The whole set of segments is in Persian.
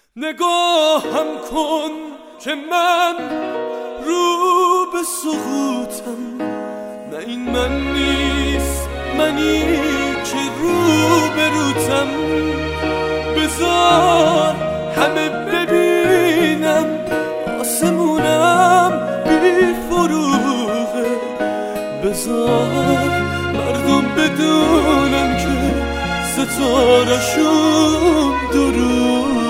نگاهم کن که من رو به سقوطم، نه این من نیست، منی که رو به روتم. بذار همه ببینم آسمونم بی فروغه، بذار مردم بدونم که ستاره‌شون دروغه.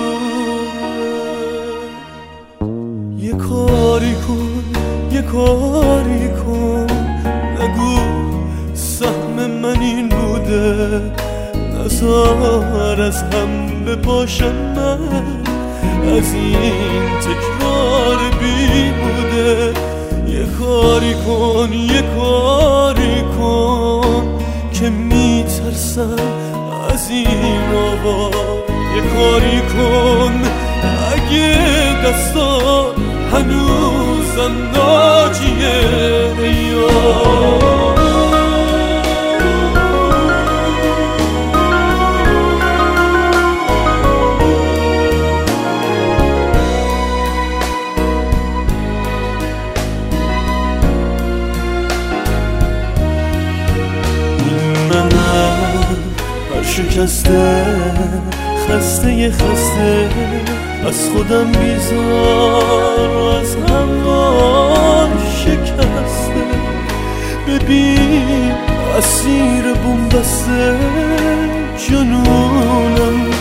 یه کاری کن، یه کاری کن، نگو سهم من این بوده، نزار از هم بپاشم من از این تکرار بیهوده. یه کاری کن، یه کاری کن که میترسم از این آوا. یه کاری کن اگه دستا هنوزم ناجیه شکسته، خسته از خودم بیزار و از هوا شکسته. ببین اسیر بومبسته جنونم،